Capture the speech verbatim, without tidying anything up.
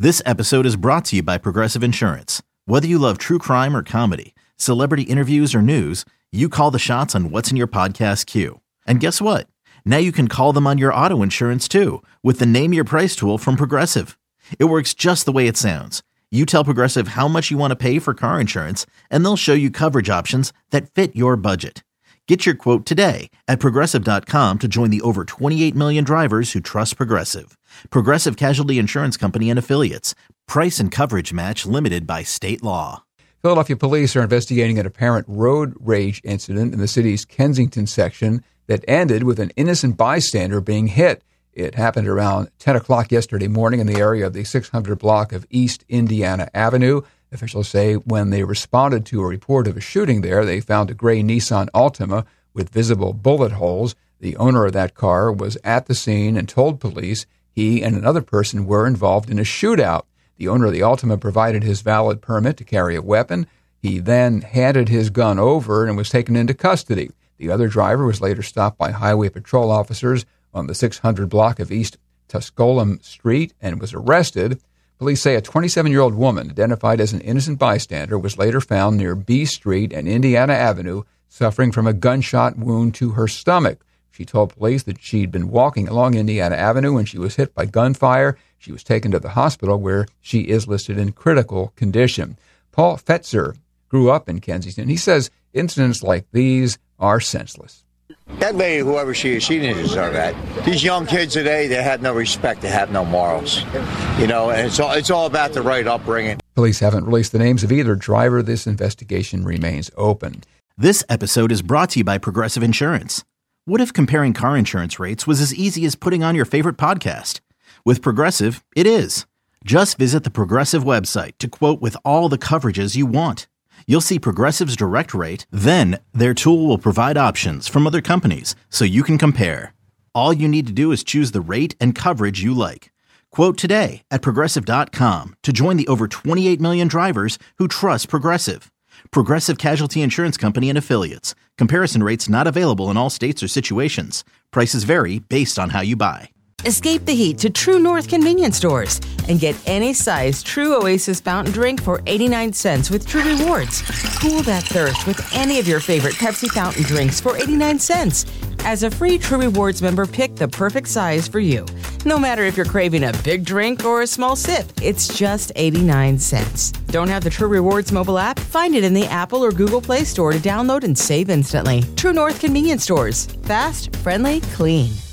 This episode is brought to you by Progressive Insurance. Whether you love true crime or comedy, celebrity interviews or news, you call the shots on what's in your podcast queue. And guess what? Now you can call them on your auto insurance too with the Name Your Price tool from Progressive. It works just the way it sounds. You tell Progressive how much you want to pay for car insurance, and they'll show you coverage options that fit your budget. Get your quote today at Progressive dot com to join the over twenty-eight million drivers who trust Progressive. Progressive Casualty Insurance Company and Affiliates. Price and coverage match limited by state law. Philadelphia police are investigating an apparent road rage incident in the city's Kensington section that ended with an innocent bystander being hit. It happened around ten o'clock yesterday morning in the area of the six hundred block of East Indiana Avenue. Officials say when they responded to a report of a shooting there, they found a gray Nissan Altima with visible bullet holes. The owner of that car was at the scene and told police he and another person were involved in a shootout. The owner of the Altima provided his valid permit to carry a weapon. He then handed his gun over and was taken into custody. The other driver was later stopped by highway patrol officers on the six hundred block of East Tusculum Street and was arrested. Police say a twenty-seven-year-old woman identified as an innocent bystander was later found near B Street and Indiana Avenue suffering from a gunshot wound to her stomach. She told police that she'd been walking along Indiana Avenue when she was hit by gunfire. She was taken to the hospital where she is listed in critical condition. Paul Fetzer grew up in Kensington. He says incidents like these are senseless. That lady, whoever she is, she didn't deserve that. These young kids today, they have no respect, they have no morals. You know, and it's all, it's all about the right upbringing. Police haven't released the names of either driver. This investigation remains open. This episode is brought to you by Progressive Insurance. What if comparing car insurance rates was as easy as putting on your favorite podcast? With Progressive, it is. Just visit the Progressive website to quote with all the coverages you want. You'll see Progressive's direct rate, then their tool will provide options from other companies so you can compare. All you need to do is choose the rate and coverage you like. Quote today at Progressive dot com to join the over twenty-eight million drivers who trust Progressive. Progressive Casualty Insurance Company and Affiliates. Comparison rates not available in all states or situations. Prices vary based on how you buy. Escape the heat to True North convenience stores and get any size True Oasis fountain drink for eighty-nine cents with True Rewards. Cool that thirst with any of your favorite Pepsi fountain drinks for eighty-nine cents. As a free True Rewards member, pick the perfect size for you. No matter if you're craving a big drink or a small sip, it's just eighty-nine cents. Don't have the True Rewards mobile app? Find it in the Apple or Google Play Store to download and save instantly. True North convenience stores. Fast, friendly, clean.